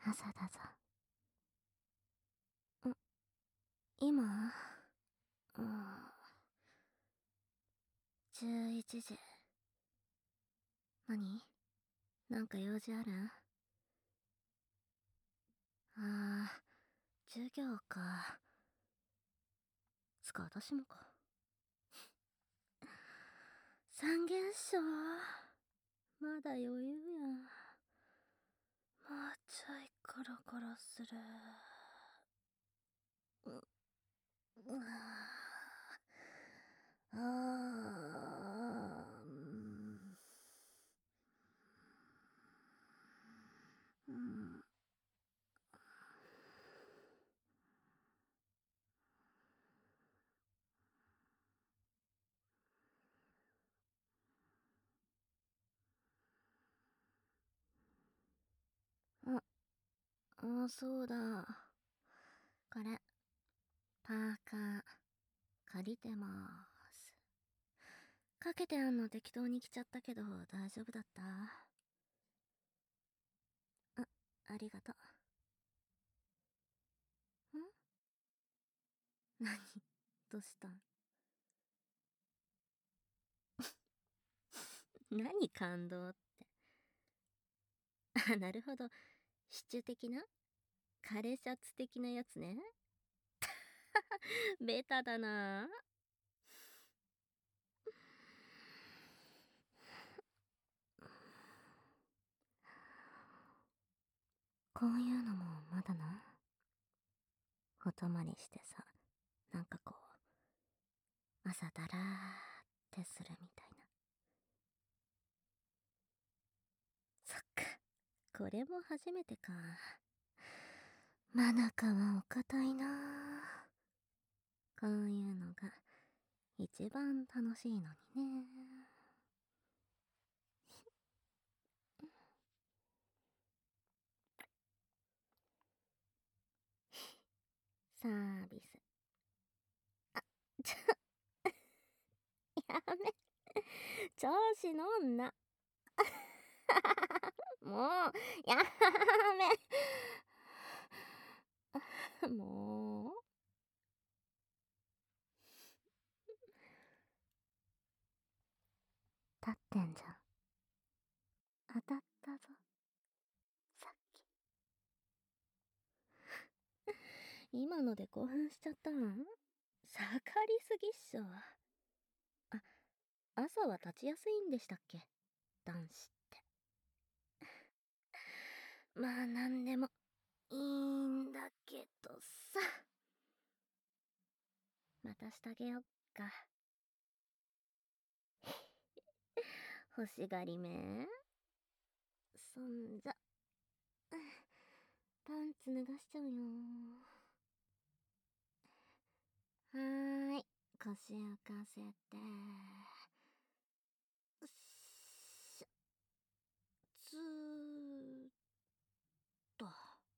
朝だぞ。今11時。何？なんか用事ある？授業か。つか私もか。三元賞まだ余裕や。もうちょいコロコロする。そうだ。これ、パーカー、借りてまーす。かけてあんの適当に着ちゃったけど、大丈夫だった？ありがとう。何？どうしたん？何感動って。なるほど。シチュ的な枯れシャツ的なやつね。ベタだな。こういうのもまだな。お泊まりしてさ、なんかこう、朝だらーってするみたいな。そっか、これも初めてか。マナカはお堅いな。こういうのが一番楽しいのにね。サービス。ちやめ。調子乗んな。もう、やめ。もう。立ってんじゃん。当たったぞ。さっき。今ので興奮しちゃったん？盛りすぎっしょ。朝は立ちやすいんでしたっけ？男子って。まあなんでもいいんだけどさ。またしてあげよっか。欲しがりめ。そんじゃ、パンツ脱がしちゃうよ。はーい、腰浮かせて。うっしゃ、ずーっと。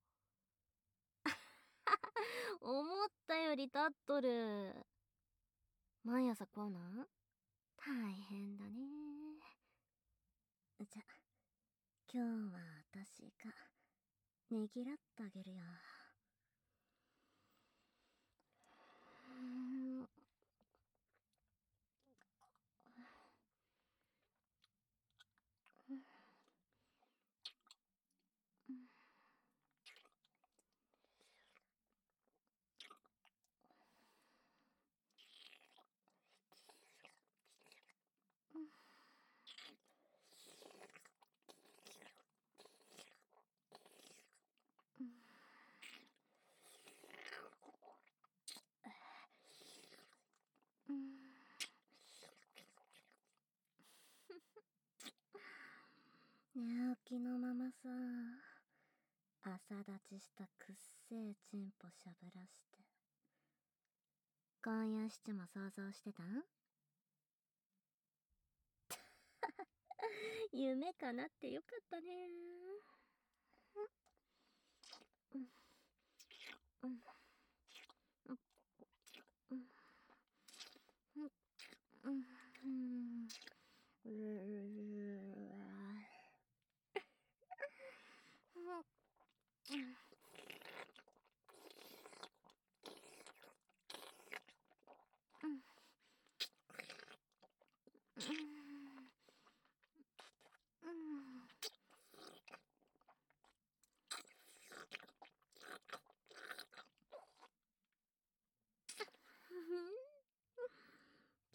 思ったより立っとる。毎朝こうなん？大変だね。じゃ、今日は私がねぎらってあげるよ。寝起きのままさ、朝立ちしたくっせえチンポしゃぶらして。今夜七も想像してたん？夢かなってよかったね。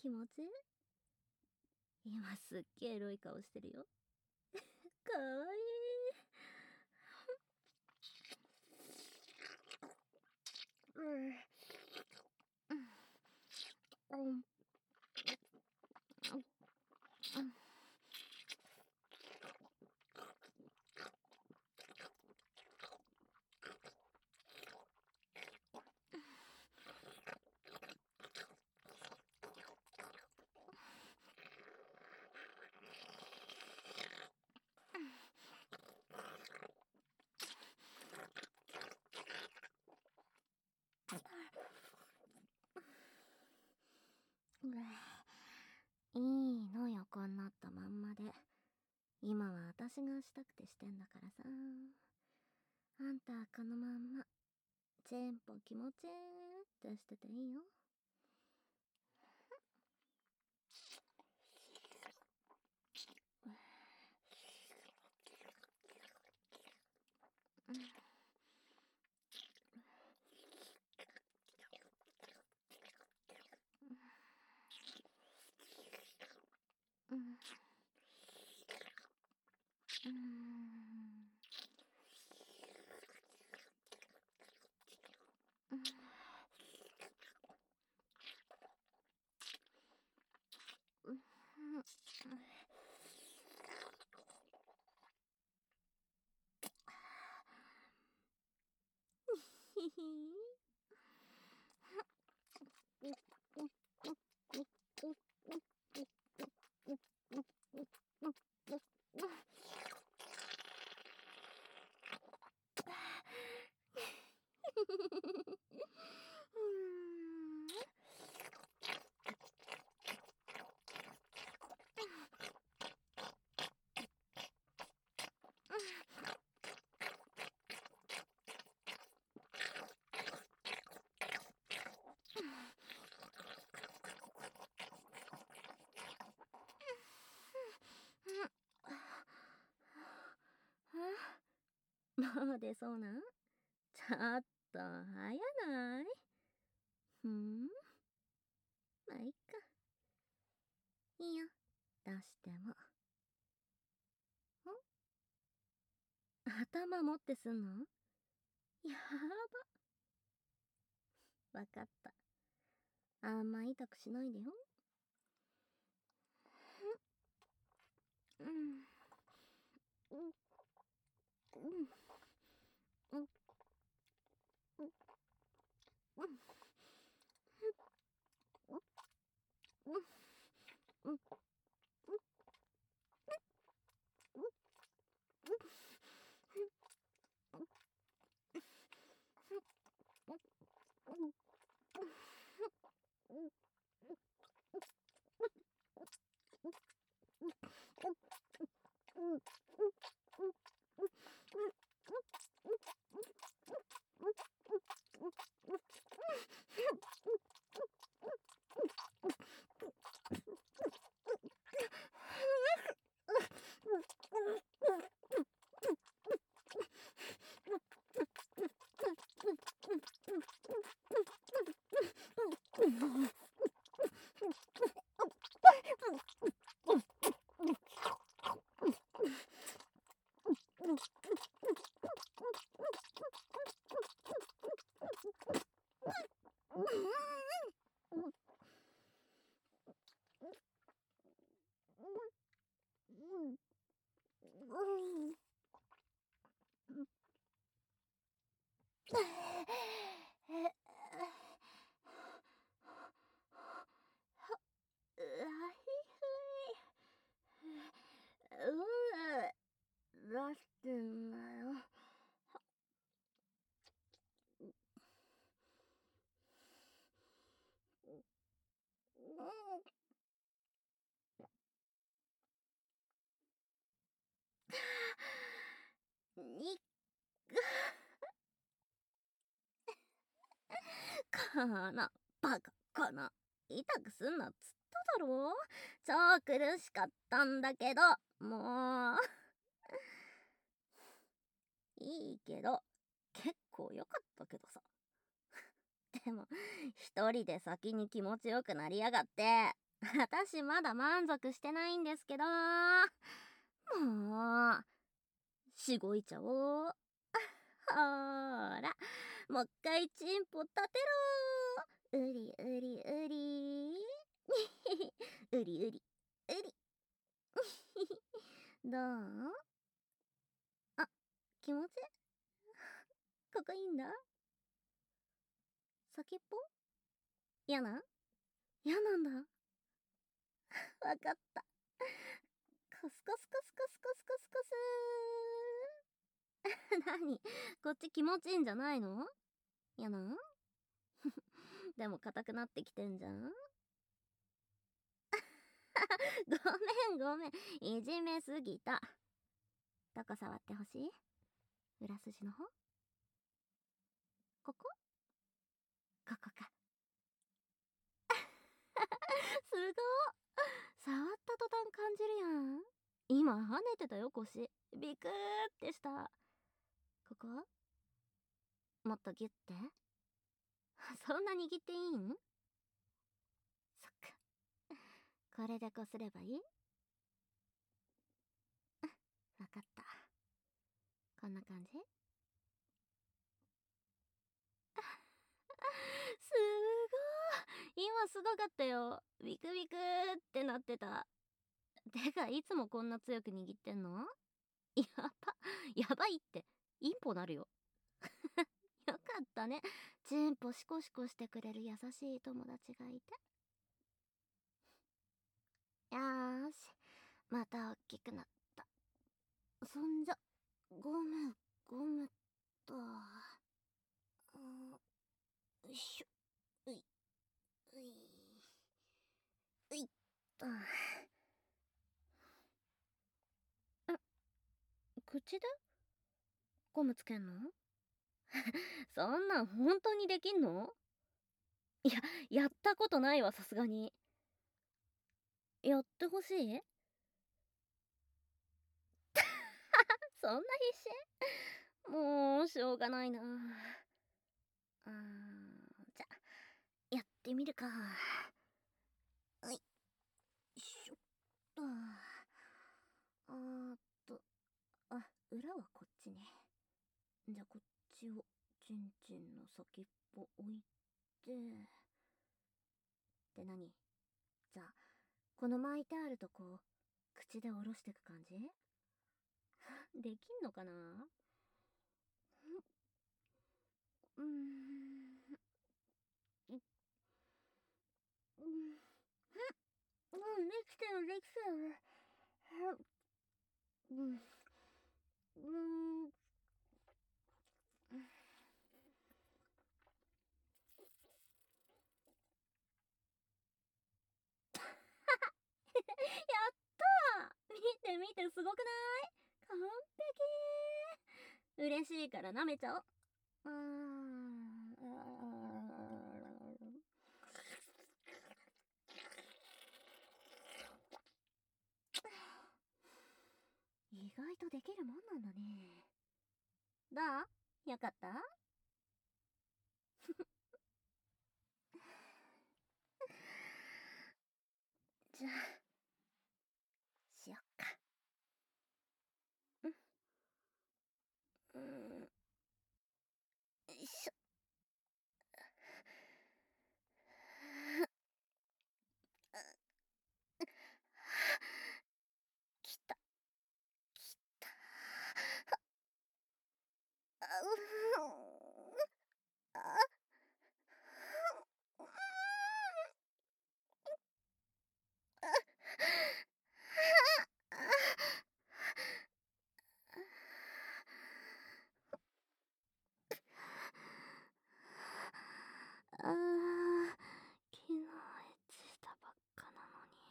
気持ちいい？今すっげえエロい顔してるよ。かわいい。いいの、横になったまんまで。今は私がしたくてしてんだからさ。あんたはこのまんまチェンポ気持ちいいってしてていいよ。ひひもう出そうなん？ちょっと早ない？まあいっか。いいよ、出しても。頭持ってすんの？やば。わかった。あんま痛くしないでよ。うんうんうんうんうんうん出してんだよ。にこのバカ、この痛くすんなっつっただろ。超苦しかったんだけど、もういいけど、結構良かったけどさ。でも一人で先に気持ちよくなりやがって。 私まだ満足してないんですけど。もう、しごいちゃおう。ほーら、もう一回チンポ立てろー。うりうりうりうりうりうりどう？あ、気持ちここいいんだ。先っぽ嫌なんだ。わかった。コスコスコスコスコスコスコスなに、こっち気持ちいいんじゃないの？嫌なんでも硬くなってきてんじゃん。ごめん。いじめすぎた。どこ触ってほしい？裏筋の方？ここか。すごー。触った途端感じるやん。今跳ねてたよ腰。ビクーってした。ここもっとギュッて。そんな握っていいん？そっか。これでこすればいい？わかった。こんな感じ？すごー。今すごかったよ。ビクビクーってなってた。てか、いつもこんな強く握ってんの？やば。やばいって。インポなるよ。よかったね。チンポシコシコしてくれる優しい友達がいて。よーし。またおっきくなった。そんじゃ、ごめっと。よいしょ。ういっと。口でゴムつけんの？そんなん本当にできんの？いや、やったことないわ、さすがに。やってほしい？そんな必死？もう、しょうがないな。じゃ、やってみるか。はい。しょっと。裏はこっちね。じゃあこっちを、ちんちんの先っぽ置いて。って何？じゃあ、この巻いてあるとこ、口で下ろしてく感じ？できんのかな？うーん。できてる。うん。やったー。見て、すごくない？完璧。嬉しいから舐めちゃおう。意外とできるもんなんだね。どう？よかった？じゃあ、しよっか。よいしょ。きた。昨日エッチしたばっかな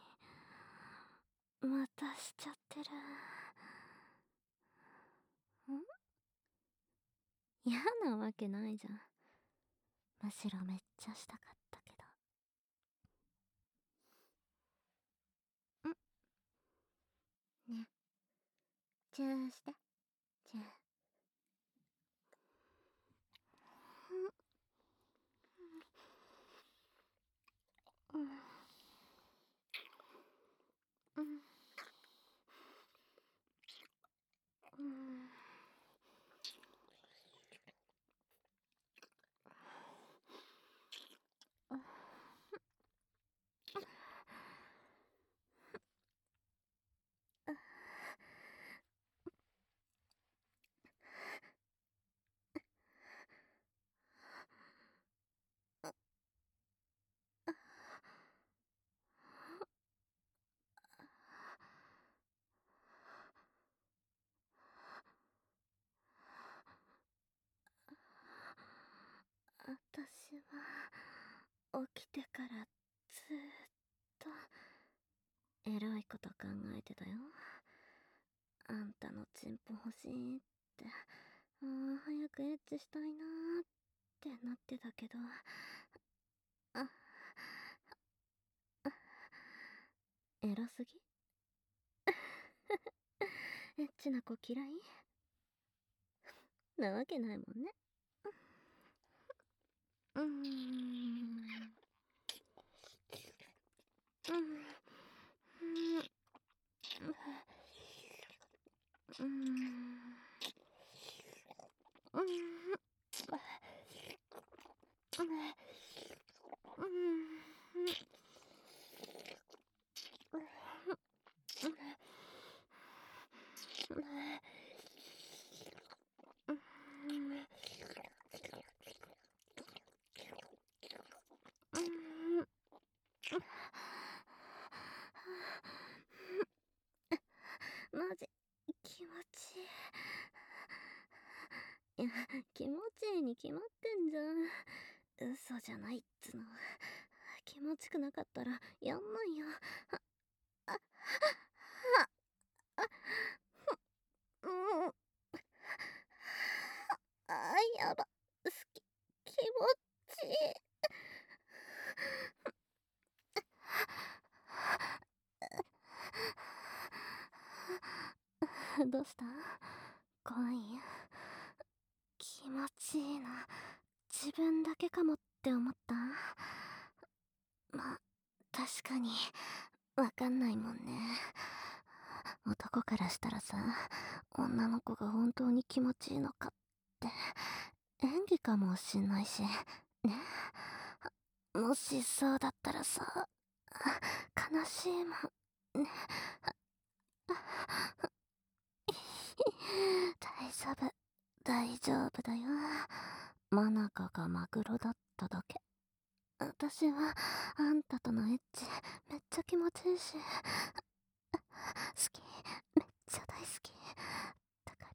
のに、またしちゃってる。嫌なわけないじゃん。むしろめっちゃしたかったけど。ね、チューして。チュー。 起きてからずーっとエロいこと考えてたよ。あんたのチンポ欲しいって、早くエッチしたいなーってなってたけど、あ、エロすぎエッチな子嫌いなわけないもんね。うーん。うん。うん。うん。マジ気持ちいい。いや、気持ちいいに決まってんじゃん。嘘じゃないっつの。気持ちくなかったらやんないよ。あ、あ、あ、うん。やば。気持ちいい。どうした？怖い？気持ちいいな。自分だけかもって思った？ま、確かに、わかんないもんね。男からしたらさ、女の子が本当に気持ちいいのかって、演技かもしんないし、ね。もしそうだったらさ、悲しいもん、ね。大丈夫、大丈夫だよ。マナカがマグロだっただけ。私は、あんたとのエッチ、めっちゃ気持ちいいし。好き、めっちゃ大好き。だから、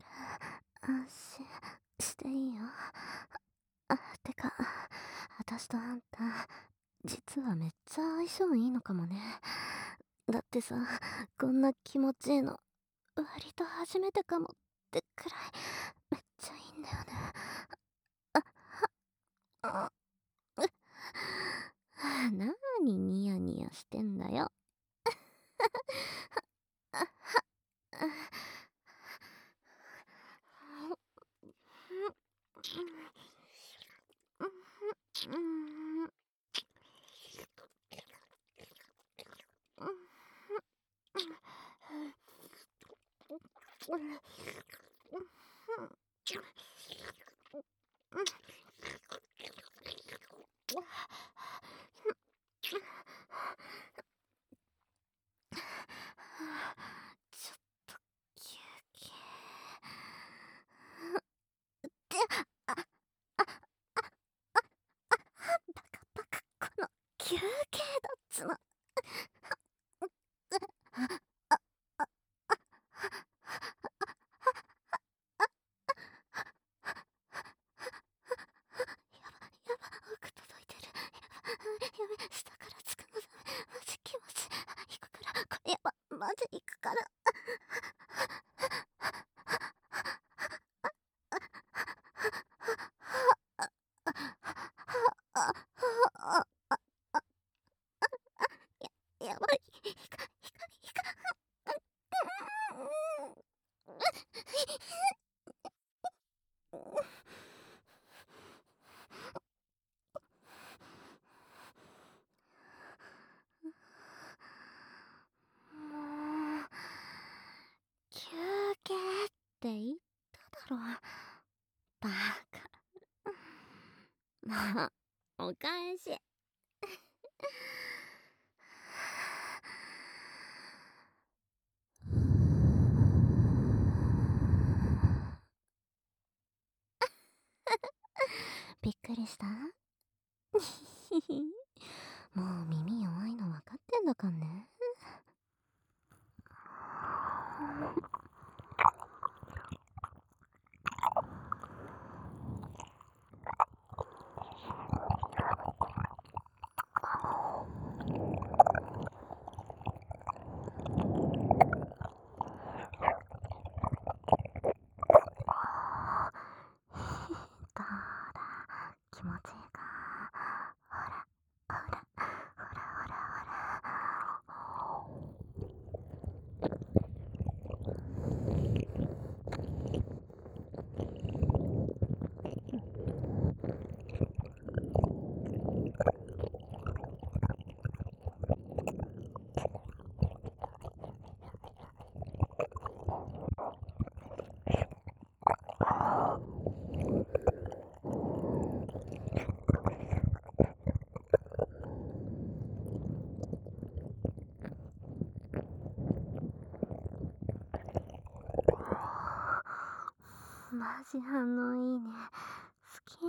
安心していいよ。てか、私とあんた、実はめっちゃ相性いいのかもね。だってさ、こんな気持ちいいの、割と初めてかもってくらい、めっちゃいいんだよね。あ、なーにニヤニヤしてんだよ。ちょっと休憩。あ、バカバカ、この休憩だっつの。やば、奥届いてる。やべ、下からつくのだ。マジ気持ちいくから。これやば、マジ行くから。やばい。もう、休憩って言っただろ。バカ。まあ、お返し。びっくりした？もう耳弱いの分かってんだかんね。 マジ反応いいね。好き。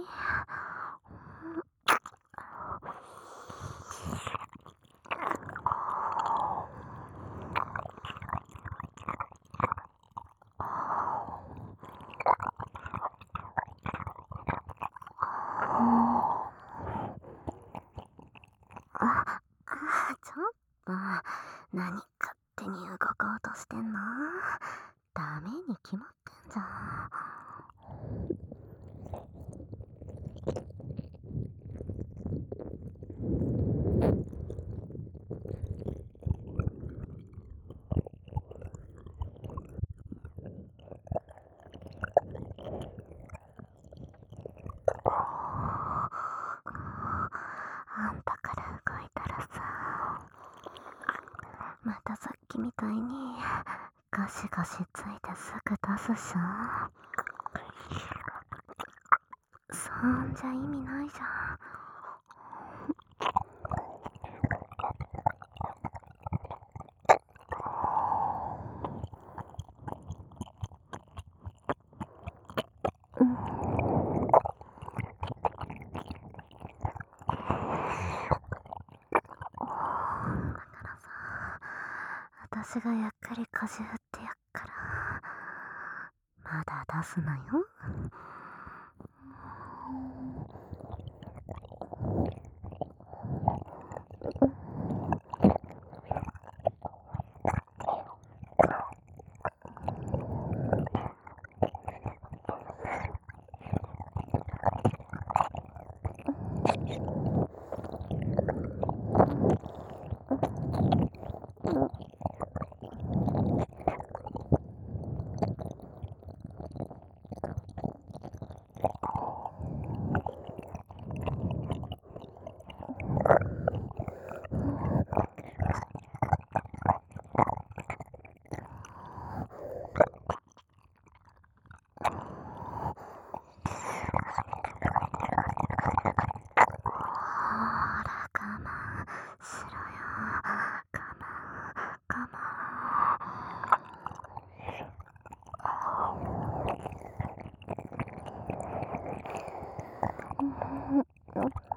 ちょっと、何勝手に動こうとしてんの？ダメに決まってんじゃん。あんたから動いたらさ、またさっきみたいにガシガシついてすぐ出すしょ。そんじゃ意味ないじゃん。だからさ、私がやっかり腰振ってやっから、まだ出すなよ。ほら、我慢しろよ。我慢、我慢。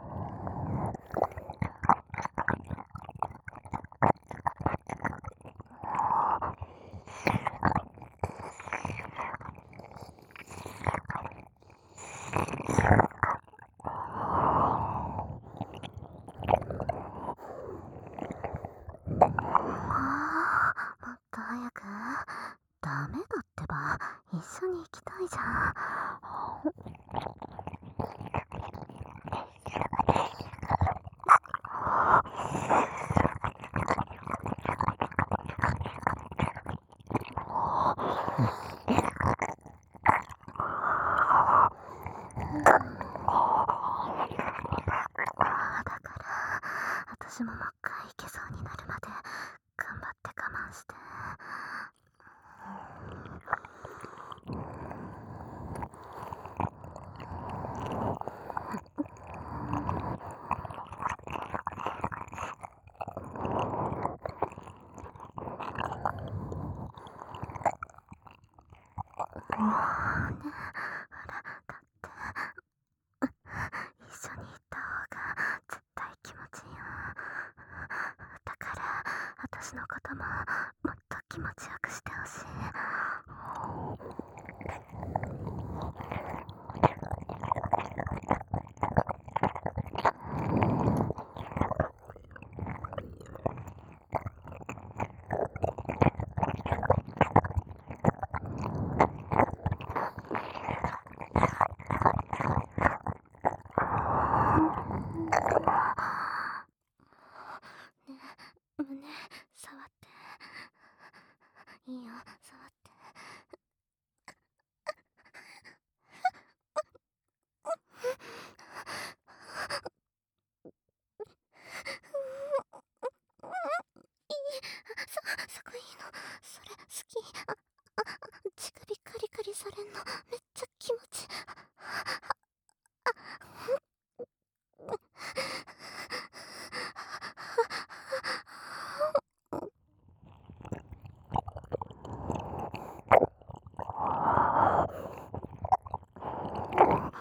もっと早く。ダメだってば、一緒に行きたいじゃん。だから、私ももう一回行けそうになるまで頑張って我慢して。もうね、ほら、だって一緒に行った方が絶対気持ちいいよ。だから私のことももっと気持ちよくしてほしい。ね、胸触っていいよ、触って。そこいいの。それ好き。乳首カリカリされんのめっちゃ気持ち。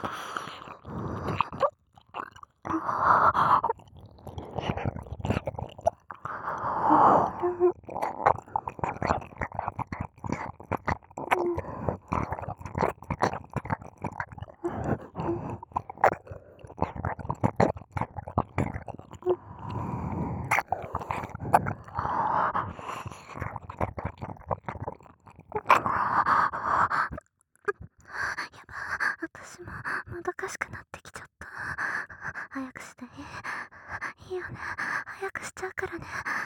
私ももどかしくなってきちゃった。早くしていいよね。早くしちゃうからね。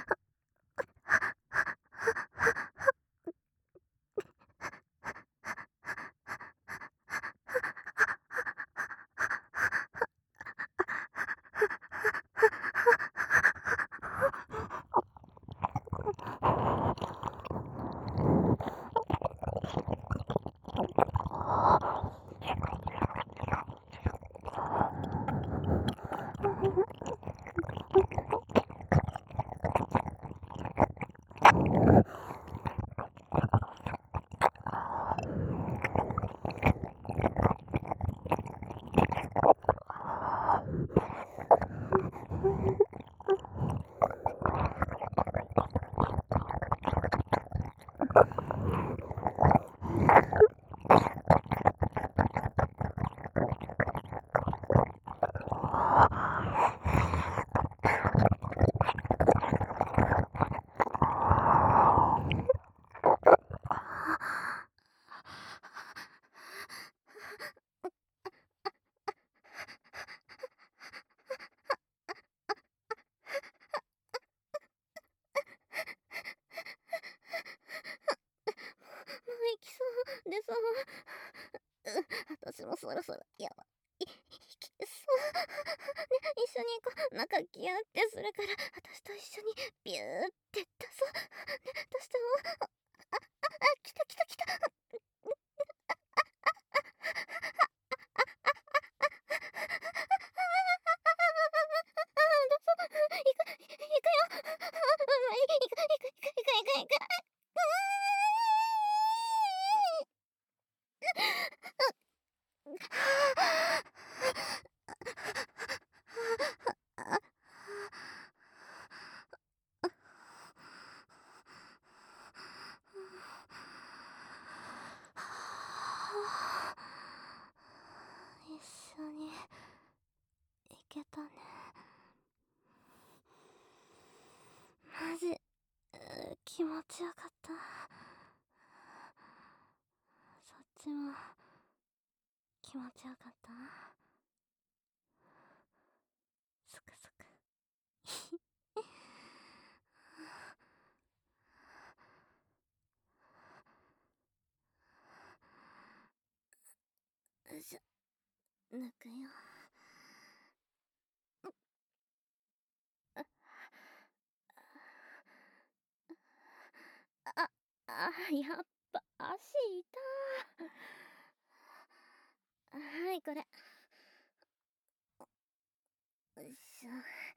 行きそうで私もそろそろやばい。行きそうね。一緒に行こう。中ギューってするから私と一緒にビューって出そうね。出しても来た来た来た。一緒に行けたね。マジ気持ちよかった。そっちも気持ちよかった。すくすくよいしょ、抜くよ。やっぱ足痛。はい、これ。よいしょ。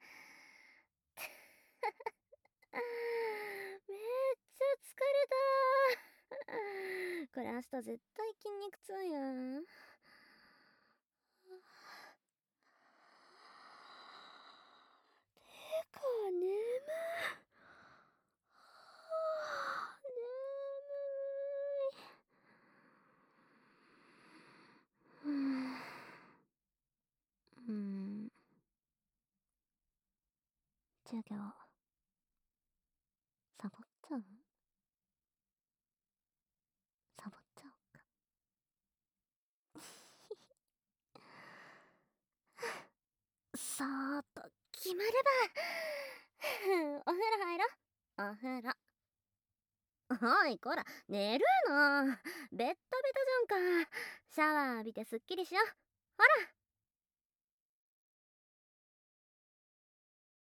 めっちゃ疲れた。これ明日絶対筋肉痛やん。てか眠い。授業サボっちゃう？サボっちゃおうか。さーっと決まれば。お風呂入ろ。お風呂。おいこら、寝るな。ベッタベタじゃんか。シャワー浴びてすっきりしよう。ほら。